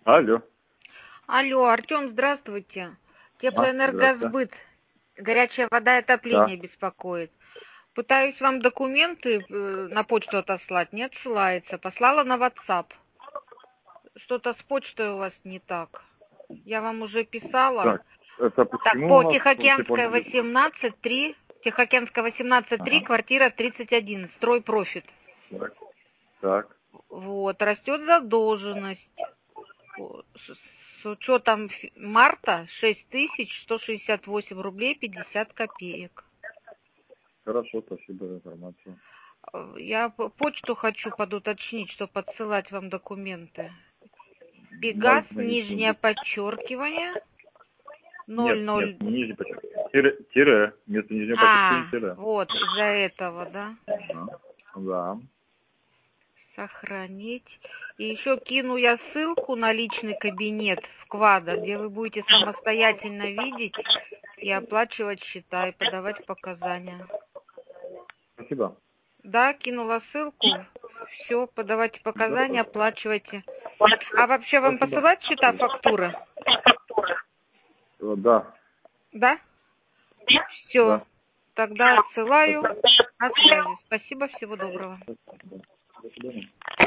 Алло. Алло, Артем, здравствуйте. Здравствуйте. Теплоэнергосбыт. Горячая вода и Да. отопление беспокоит. Пытаюсь вам документы на почту отослать, не отсылается. Послала на WhatsApp. Что-то с почтой у вас не так. Я вам уже писала. Так, это Так, почему у по нас Тихоокеанская теплоэнерго... 18, 3, Тихоокеанская 18, 3, Ага. квартира 31, стройпрофит. Так. Так. Вот, растет задолженность. С учетом марта 6168 рублей 50 копеек. Хорошо, спасибо за информацию. Я почту хочу подуточнить, чтобы отсылать вам документы. Пегас, Можно нижнее и... подчеркивание, Нет, 00. не нижнее подчеркивание. Тире. Вместо нижнего подчеркивания тире. Вот, из-за этого, да. Ага. Да. Сохранить. И еще кину я ссылку на личный кабинет в Квадро, где вы будете самостоятельно видеть и оплачивать счета, и подавать показания. Спасибо. Да, кинула ссылку. Все, подавайте Да, показания, оплачивайте. А вообще вам спасибо. посылать счета, фактуры? Да. Да? Все. Да. Тогда отсылаю. Спасибо. На связи. Спасибо, всего доброго. До свидания.